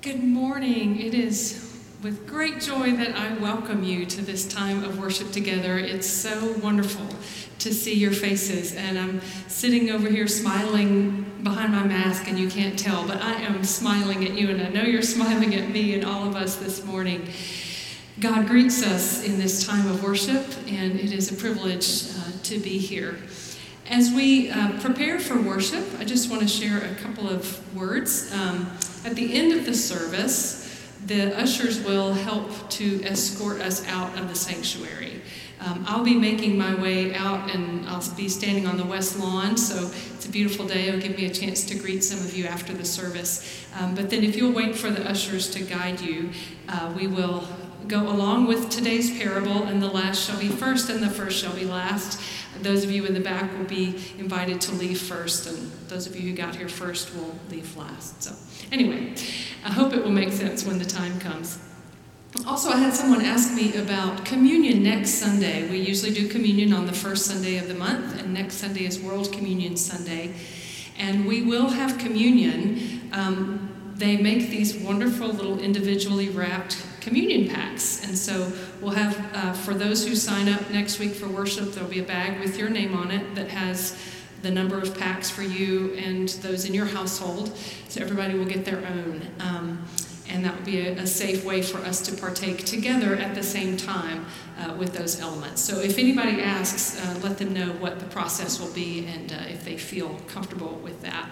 Good morning. It is with great joy that I welcome you to this time of worship together. It's so wonderful to see your faces, and I'm sitting over here smiling behind my mask, and you can't tell, but I am smiling at you, and I know you're smiling at me and all of us this morning. God greets us in this time of worship, and it is a privilege to be here. As we prepare for worship, I just want to share a couple of words. At the end of the service, the ushers will help to escort us out of the sanctuary. I'll be making my way out, and I'll be standing on the west lawn, so it's a beautiful day. It'll give me a chance to greet some of you after the service. But then if you'll wait for the ushers to guide you, we will go along with today's parable, and the last shall be first, and the first shall be last. Those of you in the back will be invited to leave first, and those of you who got here first will leave last. So anyway, I hope it will make sense when the time comes. Also, I had someone ask me about communion next Sunday. We usually do communion on the first Sunday of the month, and next Sunday is World Communion Sunday. And we will have communion. They make these wonderful little individually wrapped communion packs. And so we'll have, for those who sign up next week for worship, there'll be a bag with your name on it that has the number of packs for you and those in your household. So everybody will get their own. And that will be a safe way for us to partake together at the same time with those elements. So if anybody asks, let them know what the process will be and if they feel comfortable with that.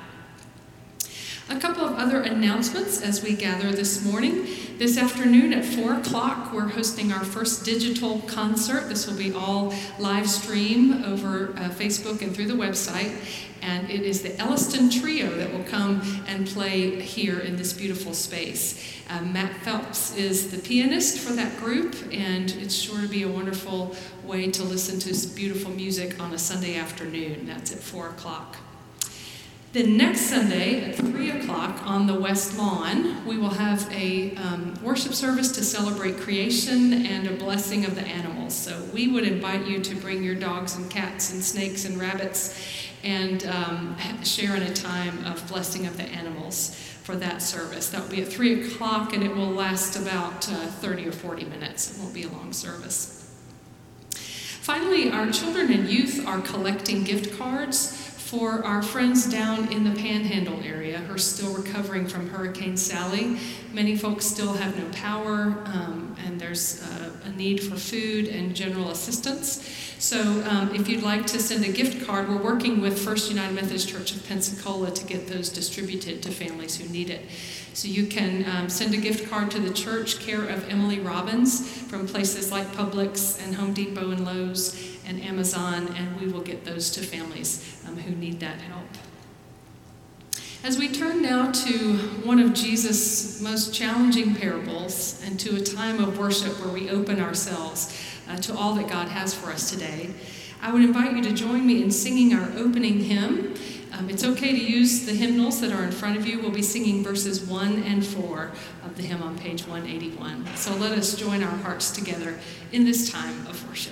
A couple of other announcements as we gather this morning. This afternoon at 4 o'clock, we're hosting our first digital concert. This will be all live stream over Facebook and through the website. And it is the Elliston Trio that will come and play here in this beautiful space. Matt Phelps is the pianist for that group, and it's sure to be a wonderful way to listen to beautiful music on a Sunday afternoon. That's at 4 o'clock. Then next Sunday at 3 o'clock on the West Lawn, we will have a worship service to celebrate creation and a blessing of the animals. So we would invite you to bring your dogs and cats and snakes and rabbits and share in a time of blessing of the animals for that service. That will be at 3 o'clock, and it will last about 30 or 40 minutes. It won't be a long service. Finally, our children and youth are collecting gift cards for our friends down in the Panhandle area who are still recovering from Hurricane Sally. Many folks still have no power, and there's a need for food and general assistance. So if you'd like to send a gift card, we're working with First United Methodist Church of Pensacola to get those distributed to families who need it. So you can send a gift card to the church, care of Emily Robbins, from places like Publix and Home Depot and Lowe's and Amazon, and we will get those to families who need that help. As we turn now to one of Jesus' most challenging parables and to a time of worship where we open ourselves to all that God has for us today, I would invite you to join me in singing our opening hymn. It's okay to use the hymnals that are in front of you. We'll be singing verses 1 and 4 of the hymn on page 181. So let us join our hearts together in this time of worship.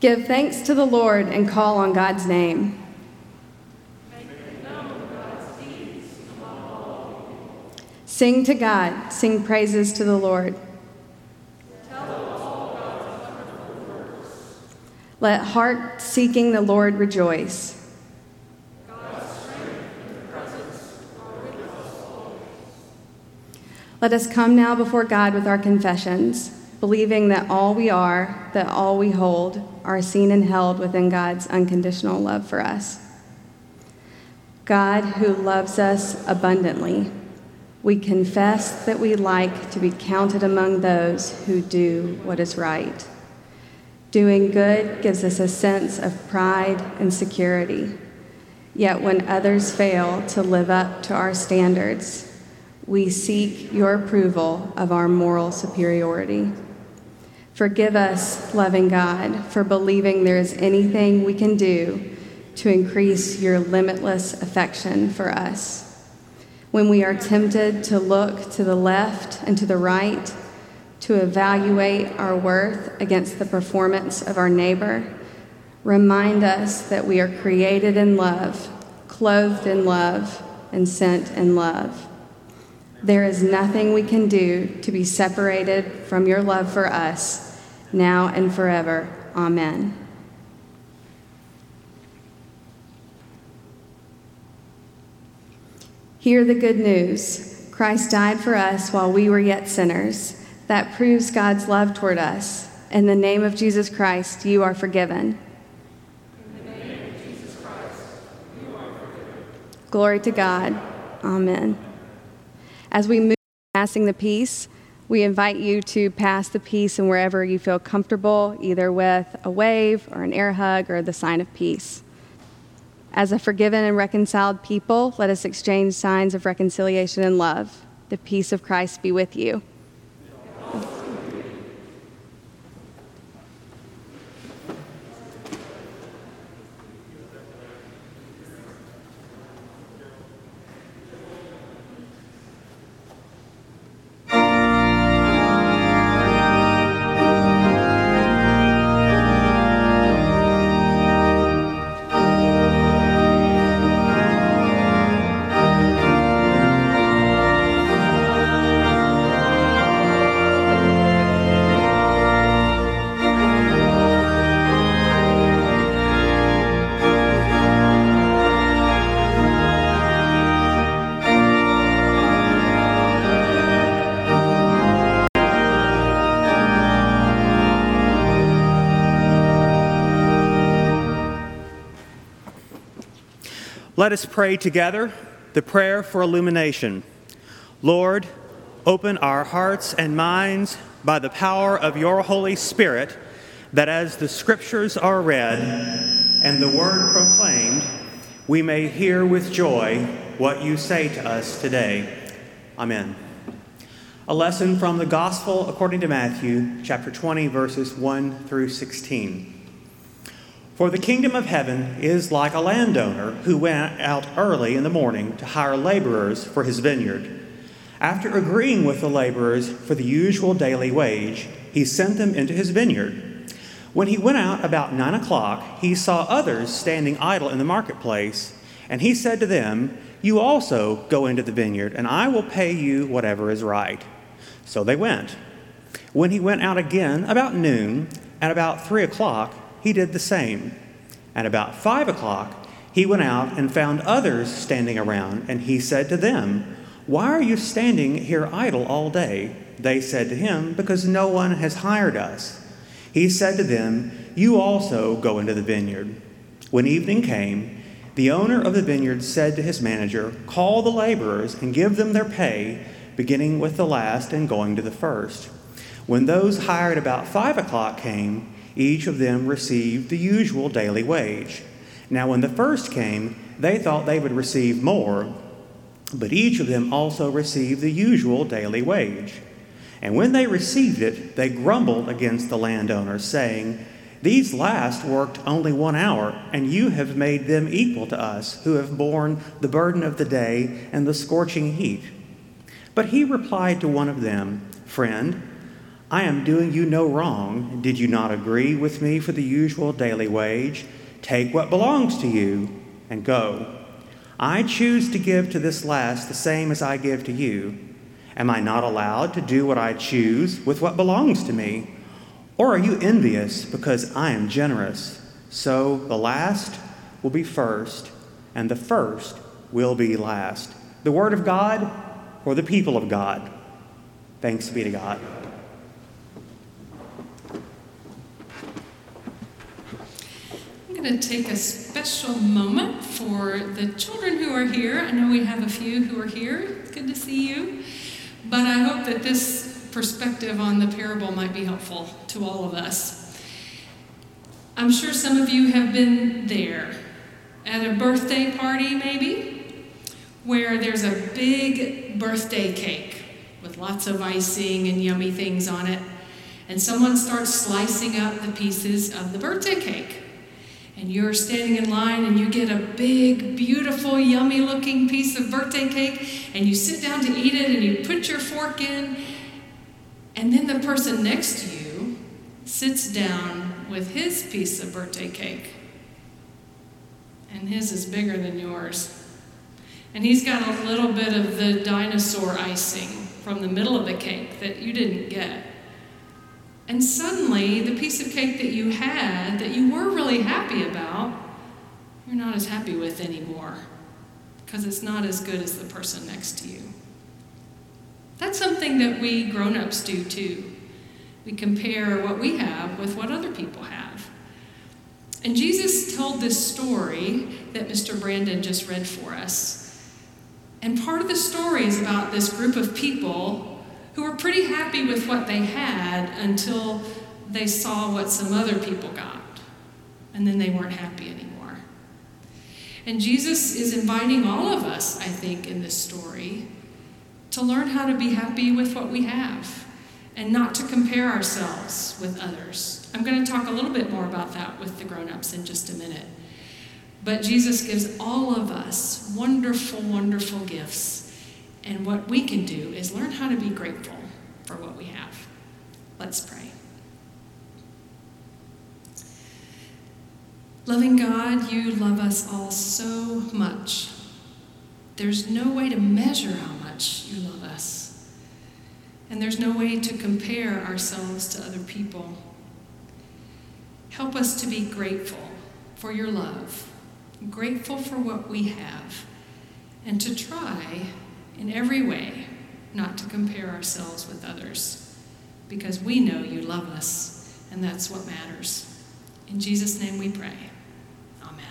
Give thanks to the Lord and call on God's name. Sing to God, sing praises to the Lord. Let heart seeking the Lord rejoice. Let us come now before God with our confessions, believing that all we are, that all we hold, are seen and held within God's unconditional love for us. God, who loves us abundantly, we confess that we like to be counted among those who do what is right. Doing good gives us a sense of pride and security. Yet when others fail to live up to our standards, we seek your approval of our moral superiority. Forgive us, loving God, for believing there is anything we can do to increase your limitless affection for us. When we are tempted to look to the left and to the right, to evaluate our worth against the performance of our neighbor, remind us that we are created in love, clothed in love, and sent in love. There is nothing we can do to be separated from your love for us, now and forever. Amen. Hear the good news. Christ died for us while we were yet sinners. That proves God's love toward us. In the name of Jesus Christ, you are forgiven. In the name of Jesus Christ, you are forgiven. Glory to God. Amen. As we move to passing the peace, we invite you to pass the peace in wherever you feel comfortable, either with a wave or an air hug or the sign of peace. As a forgiven and reconciled people, let us exchange signs of reconciliation and love. The peace of Christ be with you. Let us pray together the prayer for illumination. Lord, open our hearts and minds by the power of your Holy Spirit, that as the Scriptures are read and the Word proclaimed, we may hear with joy what you say to us today. Amen. A lesson from the Gospel according to Matthew, chapter 20, verses 1 through 16. For the kingdom of heaven is like a landowner who went out early in the morning to hire laborers for his vineyard. After agreeing with the laborers for the usual daily wage, he sent them into his vineyard. When he went out about 9 o'clock, he saw others standing idle in the marketplace, and he said to them, "You also go into the vineyard, and I will pay you whatever is right." So they went. When he went out again about noon, and about 3 o'clock, he did the same. At about 5 o'clock, he went out and found others standing around, and he said to them, "Why are you standing here idle all day?" They said to him, "Because no one has hired us." He said to them, "You also go into the vineyard." When evening came, the owner of the vineyard said to his manager, "Call the laborers and give them their pay, beginning with the last and going to the first." When those hired about 5 o'clock came, each of them received the usual daily wage. Now when the first came, they thought they would receive more, but each of them also received the usual daily wage. And when they received it, they grumbled against the landowner, saying, "These last worked only 1 hour, and you have made them equal to us, who have borne the burden of the day and the scorching heat." But he replied to one of them, "Friend, I am doing you no wrong. Did you not agree with me for the usual daily wage? Take what belongs to you and go. I choose to give to this last the same as I give to you. Am I not allowed to do what I choose with what belongs to me? Or are you envious because I am generous? So the last will be first, and the first will be last. The word of God or the people of God. Thanks be to God. I'm going to take a special moment for the children who are here. I know we have a few who are here. It's good to see you. But I hope that this perspective on the parable might be helpful to all of us. I'm sure some of you have been there at a birthday party, maybe, where there's a big birthday cake with lots of icing and yummy things on it, and someone starts slicing up the pieces of the birthday cake. And you're standing in line and you get a big, beautiful, yummy-looking piece of birthday cake, and you sit down to eat it and you put your fork in, and then the person next to you sits down with his piece of birthday cake. And his is bigger than yours. And he's got a little bit of the dinosaur icing from the middle of the cake that you didn't get. And suddenly, the piece of cake that you had, that you were really happy about, you're not as happy with anymore, because it's not as good as the person next to you. That's something that we grown-ups do too. We compare what we have with what other people have. And Jesus told this story that Mr. Brandon just read for us. And part of the story is about this group of people who were pretty happy with what they had until they saw what some other people got. And then they weren't happy anymore. And Jesus is inviting all of us, I think, in this story to learn how to be happy with what we have and not to compare ourselves with others. I'm going to talk a little bit more about that with the grown-ups in just a minute. But Jesus gives all of us wonderful, wonderful gifts. And what we can do is learn how to be grateful for what we have. Let's pray. Loving God, you love us all so much. There's no way to measure how much you love us. And there's no way to compare ourselves to other people. Help us to be grateful for your love, grateful for what we have, and to try in every way not to compare ourselves with others, because we know you love us, and that's what matters. In Jesus' name we pray. Amen.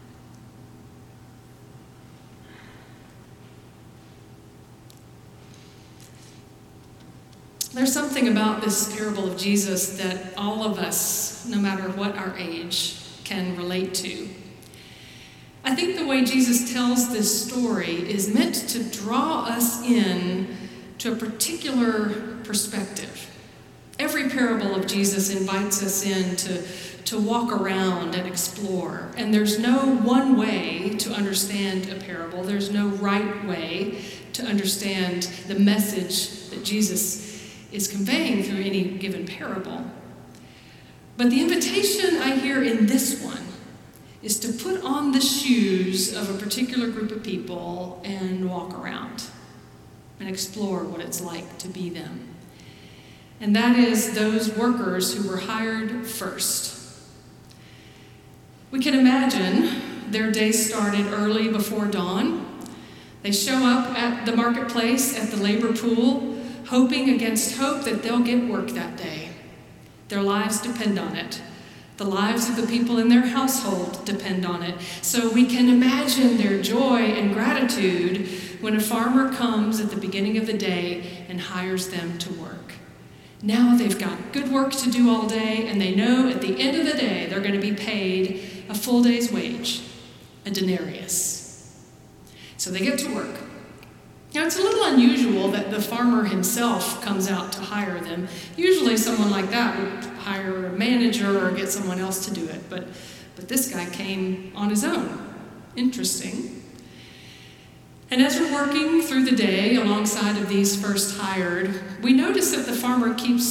There's something about this parable of Jesus that all of us, no matter what our age, can relate to. I think the way Jesus tells this story is meant to draw us in to a particular perspective. Every parable of Jesus invites us in to walk around and explore. And there's no one way to understand a parable. There's no right way to understand the message that Jesus is conveying through any given parable. But the invitation I hear in this one is to put on the shoes of a particular group of people and walk around and explore what it's like to be them. And that is those workers who were hired first. We can imagine their day started early before dawn. They show up at the marketplace, at the labor pool, hoping against hope that they'll get work that day. Their lives depend on it. The lives of the people in their household depend on it. So we can imagine their joy and gratitude when a farmer comes at the beginning of the day and hires them to work. Now they've got good work to do all day, and they know at the end of the day they're going to be paid a full day's wage, a denarius. So they get to work. Now, it's a little unusual that the farmer himself comes out to hire them. Usually someone like that would hire a manager or get someone else to do it, but this guy came on his own. Interesting. And as we're working through the day alongside of these first hired, we notice that the farmer keeps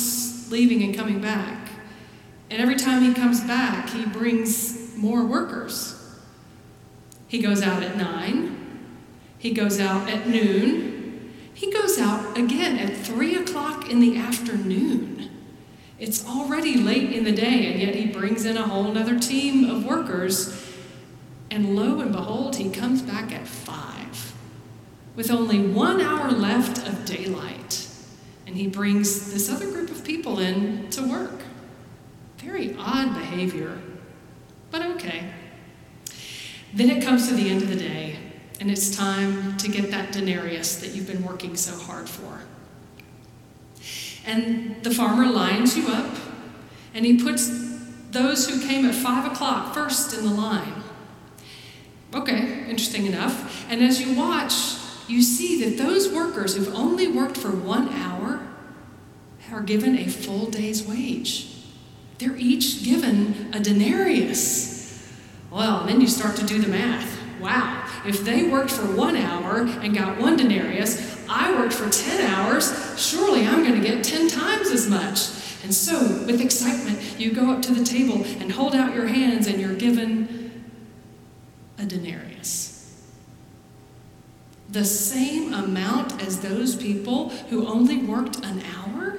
keeps leaving and coming back. And every time he comes back, he brings more workers. He goes out at 9. He goes out at noon. He goes out again at 3 o'clock in the afternoon. It's already late in the day, and yet he brings in a whole other team of workers. And lo and behold, he comes back at 5, with only 1 hour left of daylight. And he brings this other group of people in to work. Very odd behavior, but okay. Then it comes to the end of the day, and it's time to get that denarius that you've been working so hard for. And the farmer lines you up, and he puts those who came at 5 o'clock first in the line. Okay, interesting enough. And as you watch, you see that those workers who've only worked for 1 hour are given a full day's wage. They're each given a denarius. Well, then you start to do the math. Wow, if they worked for 1 hour and got 1 denarius, I worked for 10 hours, surely I'm going to get 10 times as much. And so, with excitement, you go up to the table and hold out your hands, and you're given a denarius. The same amount as those people who only worked an hour?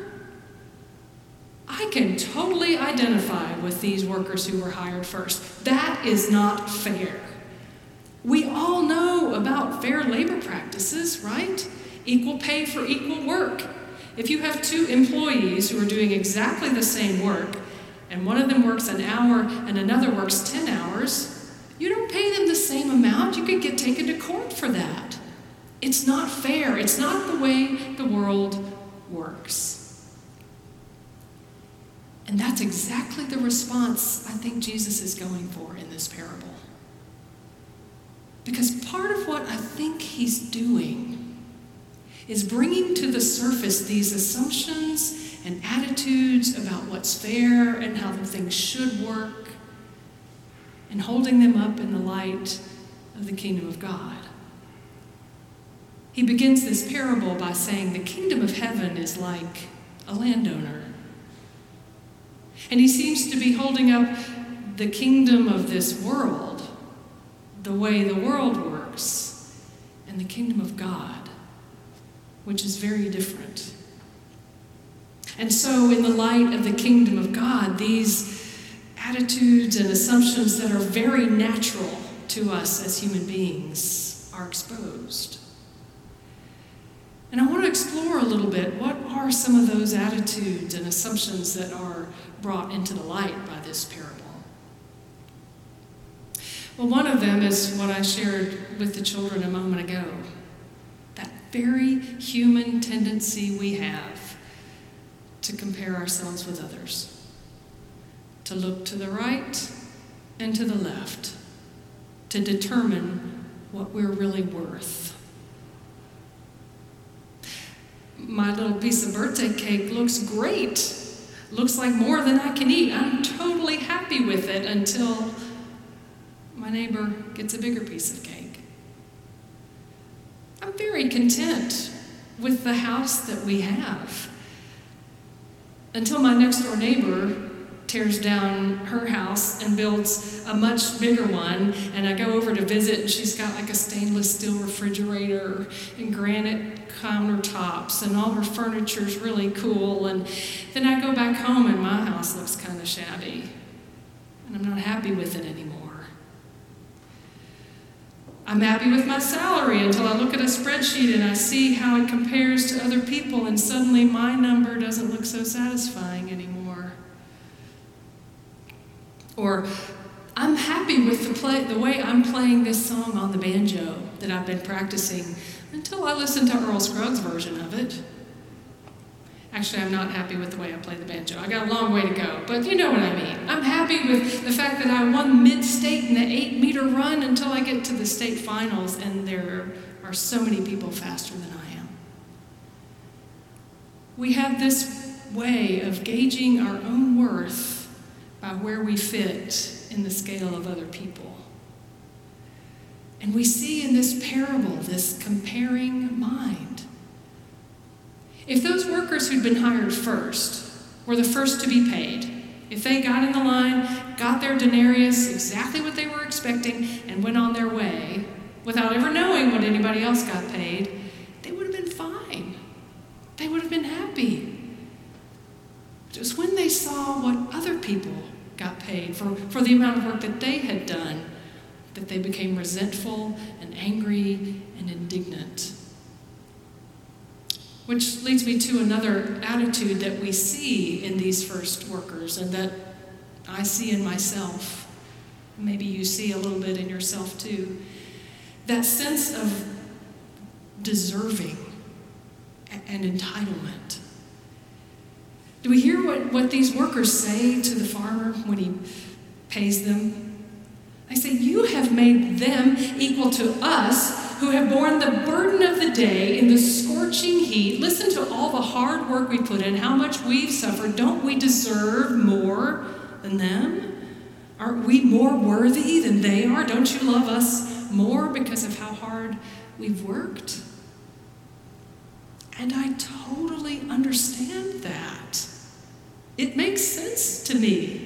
I can totally identify with these workers who were hired first. That is not fair. We all know about fair labor practices, right? Equal pay for equal work. If you have 2 employees who are doing exactly the same work, and one of them works an hour and another works 10 hours, you don't pay them the same amount. You could get taken to court for that. It's not fair. It's not the way the world works. And that's exactly the response I think Jesus is going for in this parable. Because part of what I think he's doing is bringing to the surface these assumptions and attitudes about what's fair and how things should work, and holding them up in the light of the kingdom of God. He begins this parable by saying the kingdom of heaven is like a landowner. And he seems to be holding up the kingdom of this world, the way the world works, and the kingdom of God, which is very different. And so in the light of the kingdom of God, these attitudes and assumptions that are very natural to us as human beings are exposed. And I want to explore a little bit, what are some of those attitudes and assumptions that are brought into the light by this parable? Well, one of them is what I shared with the children a moment ago. That very human tendency we have to compare ourselves with others, to look to the right and to the left, to determine what we're really worth. My little piece of birthday cake looks great. Looks like more than I can eat. I'm totally happy with it until my neighbor gets a bigger piece of cake. I'm very content with the house that we have until my next door neighbor tears down her house and builds a much bigger one, and I go over to visit, and she's got like a stainless steel refrigerator and granite countertops, and all her furniture's really cool, and then I go back home and my house looks kind of shabby, and I'm not happy with it anymore. I'm happy with my salary until I look at a spreadsheet and I see how it compares to other people, and suddenly my number doesn't look so satisfying anymore. Or I'm happy with the way I'm playing this song on the banjo that I've been practicing until I listen to Earl Scruggs' version of it. Actually, I'm not happy with the way I play the banjo. I got a long way to go, but you know what I mean. I'm happy with the fact that I won mid-state in the 8-meter run until I get to the state finals, and there are so many people faster than I am. We have this way of gauging our own worth by where we fit in the scale of other people. And we see in this parable this comparing mind. If those workers who'd been hired first were the first to be paid. If they got in the line, got their denarius, exactly what they were expecting, and went on their way without ever knowing what anybody else got paid, they would have been fine. They would have been happy. It was when they saw what other people got paid for the amount of work that they had done that they became resentful and angry and indignant. Which leads me to another attitude that we see in these first workers and that I see in myself. Maybe you see a little bit in yourself too. That sense of deserving and entitlement. Do we hear what these workers say to the farmer when he pays them? They say, "You have made them equal to us who have borne the burden of the day in the scorching heat. Listen to all the hard work we put in, how much we've suffered. Don't we deserve more than them? Aren't we more worthy than they are? Don't you love us more because of how hard we've worked?" And I totally understand that. It makes sense to me.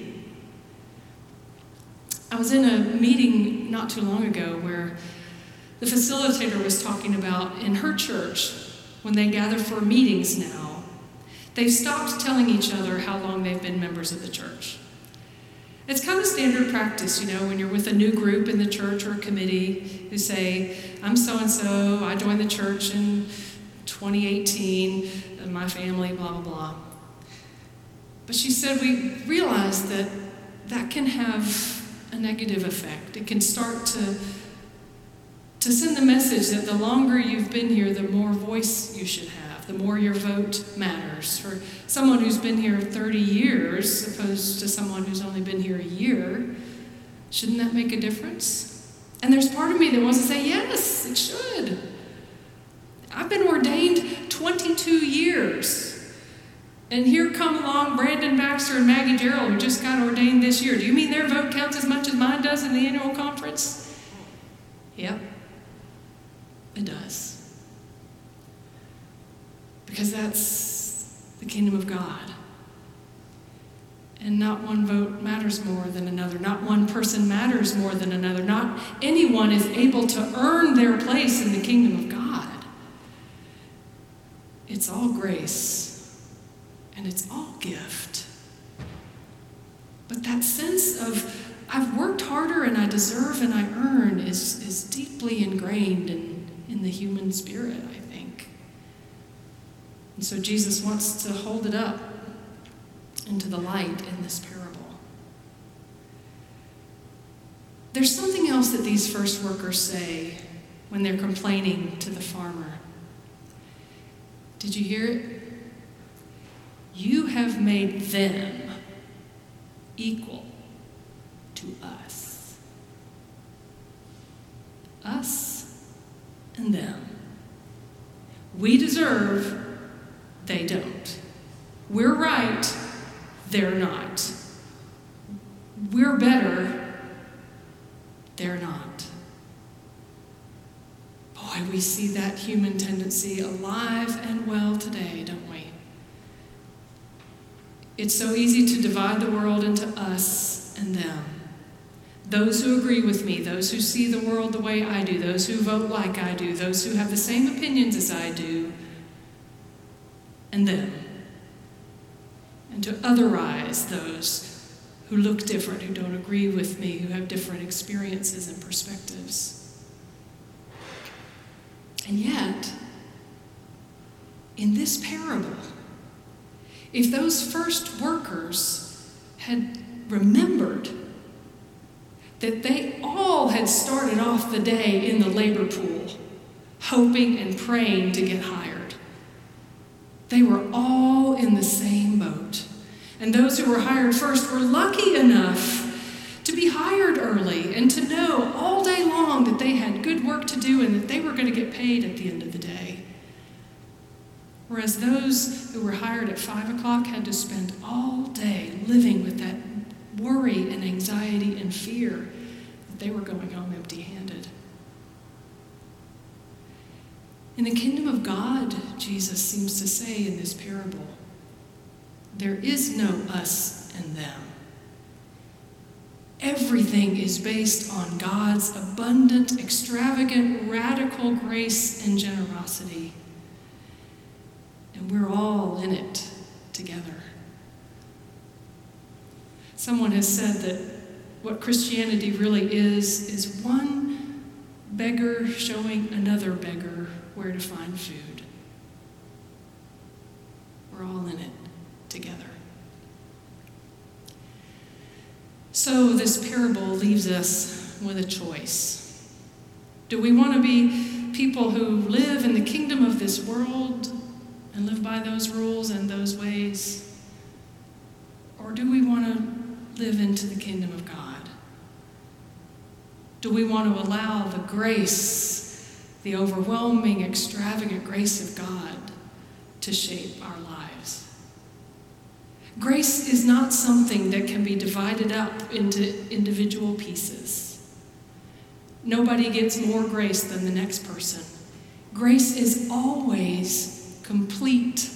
I was in a meeting not too long ago where the facilitator was talking about in her church, when they gather for meetings now, they've stopped telling each other how long they've been members of the church. It's kind of standard practice, when you're with a new group in the church or a committee who say, "I'm so-and-so, I joined the church in 2018, and my family, blah, blah, blah." But she said we realized that can have a negative effect. It can start to send the message that the longer you've been here, the more voice you should have, the more your vote matters. For someone who's been here 30 years, opposed to someone who's only been here a year, shouldn't that make a difference? And there's part of me that wants to say, yes, it should. I've been ordained 22 years. And here come along Brandon Baxter and Maggie Gerald, who just got ordained this year. Do you mean their vote counts as much as mine does in the annual conference? Yep, it does. Because that's the kingdom of God. And not one vote matters more than another. Not one person matters more than another. Not anyone is able to earn their place in the kingdom of God. It's all grace. And it's all gift. But that sense of I've worked harder and I deserve and I earn is deeply ingrained in the human spirit, I think. And so Jesus wants to hold it up into the light in this parable. There's something else that these first workers say when they're complaining to the farmer. Did you hear it? You have made them equal to us. Us and them. We deserve, they don't. We're right, they're not. We're better, they're not. Boy, we see that human tendency alive and well today, don't we? It's so easy to divide the world into us and them. Those who agree with me, those who see the world the way I do, those who vote like I do, those who have the same opinions as I do, and them. And to otherize those who look different, who don't agree with me, who have different experiences and perspectives. And yet, in this parable, if those first workers had remembered that they all had started off the day in the labor pool, hoping and praying to get hired, they were all in the same boat. And those who were hired first were lucky enough to be hired early and to know all day long that they had good work to do and that they were going to get paid at the end of the day. Whereas those who were hired at 5 o'clock had to spend all day living with that worry and anxiety and fear that they were going home empty-handed. In the kingdom of God, Jesus seems to say in this parable, There is no us and them. Everything is based on God's abundant, extravagant, radical grace and generosity. And we're all in it together. Someone has said that what Christianity really is one beggar showing another beggar where to find food. We're all in it together. So this parable leaves us with a choice. Do we want to be people who live in the kingdom of this world and live by those rules and those ways? Or do we want to live into the kingdom of God? Do we want to allow the grace, the overwhelming, extravagant grace of God to shape our lives? Grace is not something that can be divided up into individual pieces. Nobody gets more grace than the next person. Grace is always complete.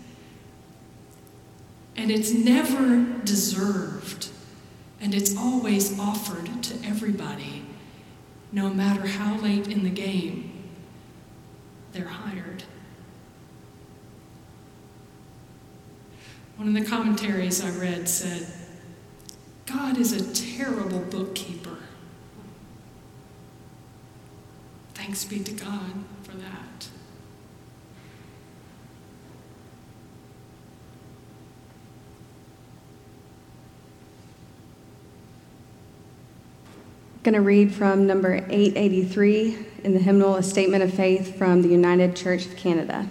And it's never deserved. And it's always offered to everybody, no matter how late in the game they're hired. One of the commentaries I read said, God is a terrible bookkeeper. Thanks be to God for that. I'm going to read from number 883 in the hymnal, A Statement of Faith from the United Church of Canada.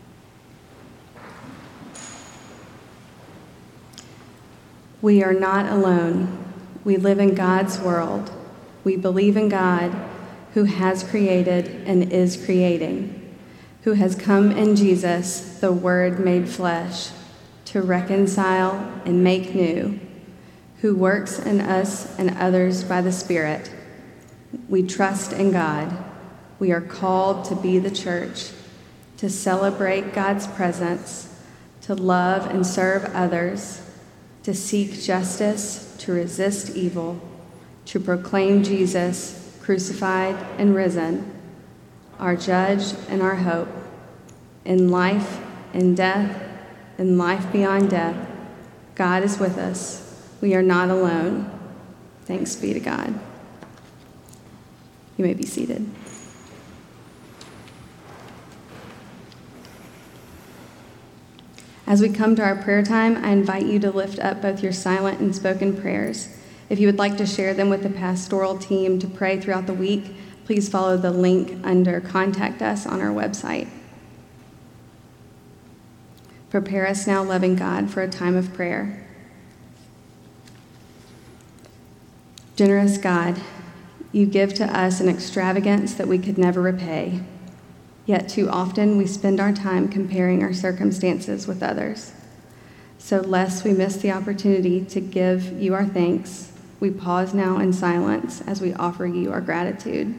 We are not alone. We live in God's world. We believe in God, who has created and is creating, who has come in Jesus, the Word made flesh, to reconcile and make new, who works in us and others by the Spirit. We trust in God. We are called to be the church, to celebrate God's presence, to love and serve others, to seek justice, to resist evil, to proclaim Jesus crucified and risen, our judge and our hope, in life, in death, in life beyond death. God is with us. We are not alone. Thanks be to God. You may be seated. As we come to our prayer time, I invite you to lift up both your silent and spoken prayers. If you would like to share them with the pastoral team to pray throughout the week, please follow the link under Contact Us on our website. Prepare us now, loving God, for a time of prayer. Generous God, you give to us an extravagance that we could never repay. Yet too often we spend our time comparing our circumstances with others. So lest we miss the opportunity to give you our thanks, we pause now in silence as we offer you our gratitude.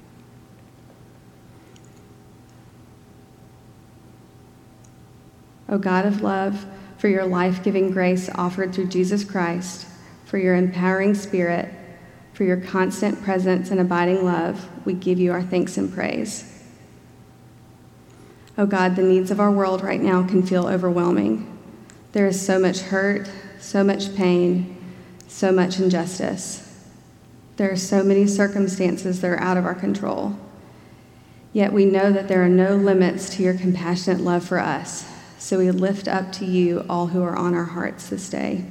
O God of love, for your life-giving grace offered through Jesus Christ, for your empowering Spirit, for your constant presence and abiding love, we give you our thanks and praise. Oh God, the needs of our world right now can feel overwhelming. There is so much hurt, so much pain, so much injustice. There are so many circumstances that are out of our control. Yet we know that there are no limits to your compassionate love for us, so we lift up to you all who are on our hearts this day.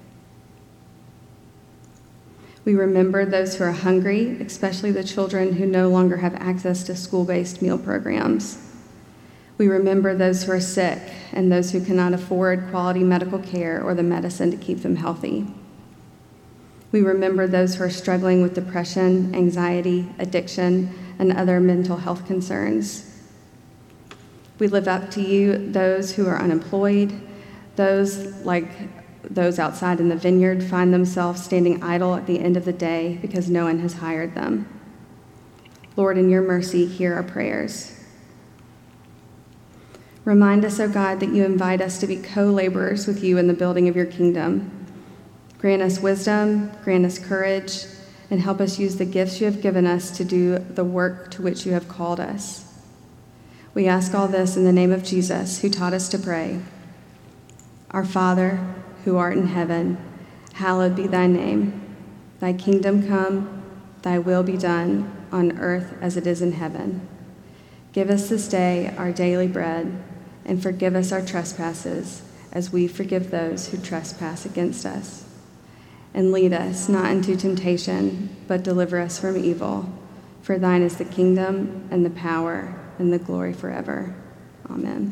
We remember those who are hungry, especially the children who no longer have access to school-based meal programs. We remember those who are sick and those who cannot afford quality medical care or the medicine to keep them healthy. We remember those who are struggling with depression, anxiety, addiction, and other mental health concerns. We lift up to you those who are unemployed, those like those outside in the vineyard find themselves standing idle at the end of the day because no one has hired them. Lord, in your mercy, hear our prayers. Remind us, O God, that you invite us to be co-laborers with you in the building of your kingdom. Grant us wisdom, grant us courage, and help us use the gifts you have given us to do the work to which you have called us. We ask all this in the name of Jesus, who taught us to pray. Our Father, who art in heaven, hallowed be thy name. Thy kingdom come, thy will be done, on earth as it is in heaven. Give us this day our daily bread, and forgive us our trespasses, as we forgive those who trespass against us. And lead us not into temptation, but deliver us from evil. For thine is the kingdom, and the power, and the glory forever. Amen.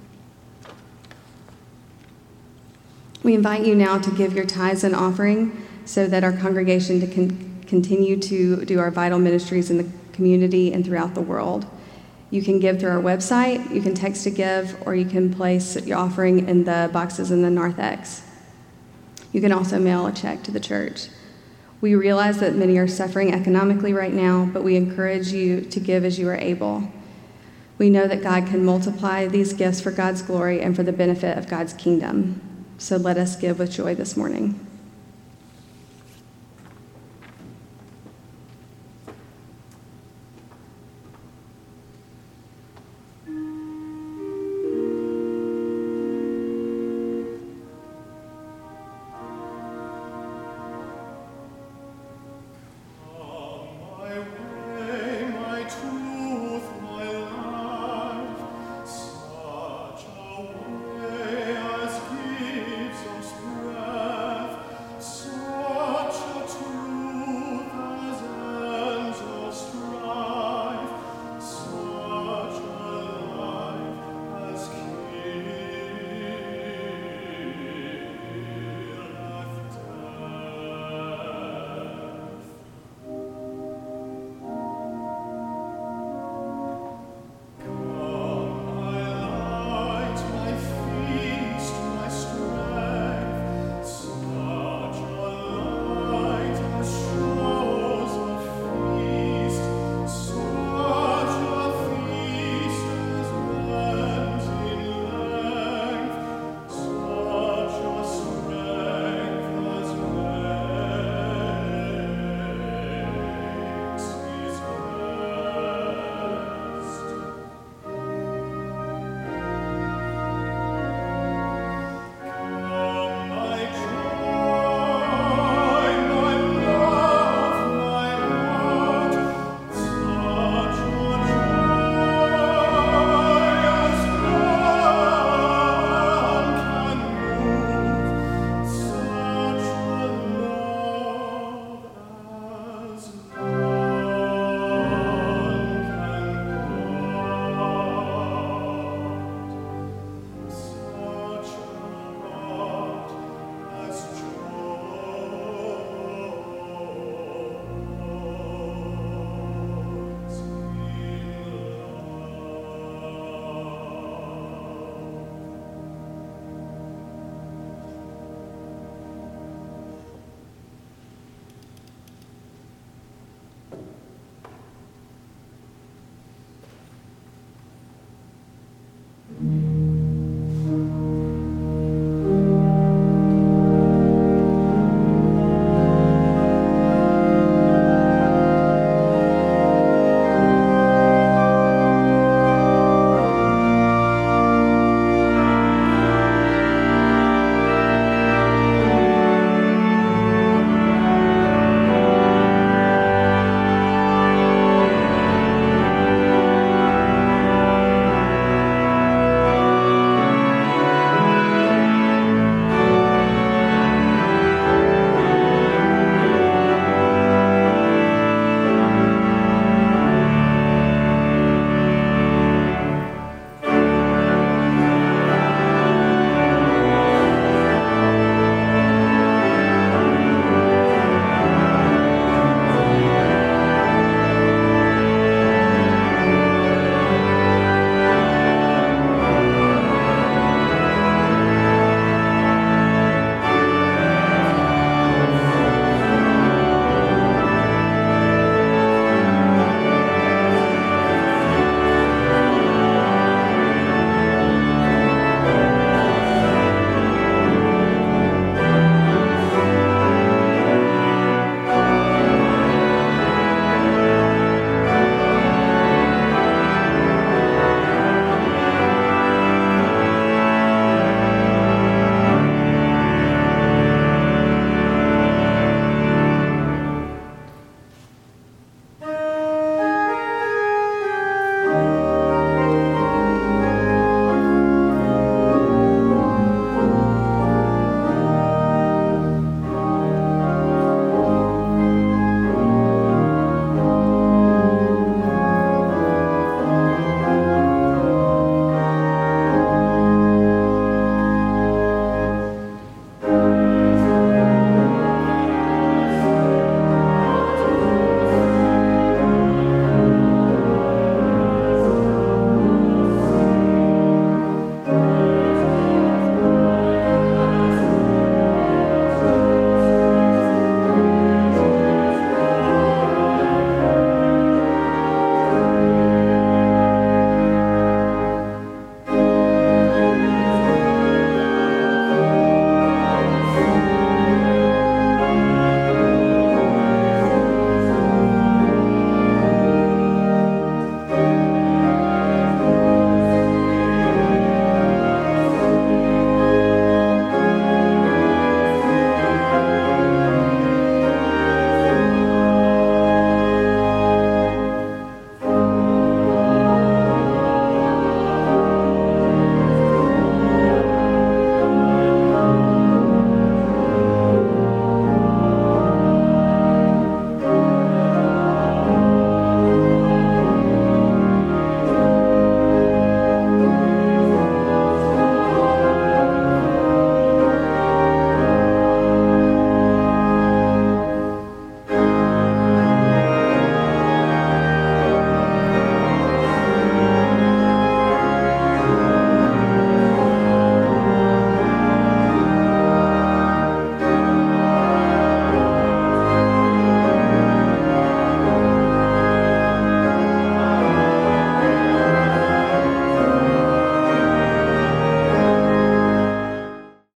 We invite you now to give your tithes and offering so that our congregation can continue to do our vital ministries in the community and throughout the world. You can give through our website, you can text to give, or you can place your offering in the boxes in the narthex. You can also mail a check to the church. We realize that many are suffering economically right now, but we encourage you to give as you are able. We know that God can multiply these gifts for God's glory and for the benefit of God's kingdom. So let us give with joy this morning.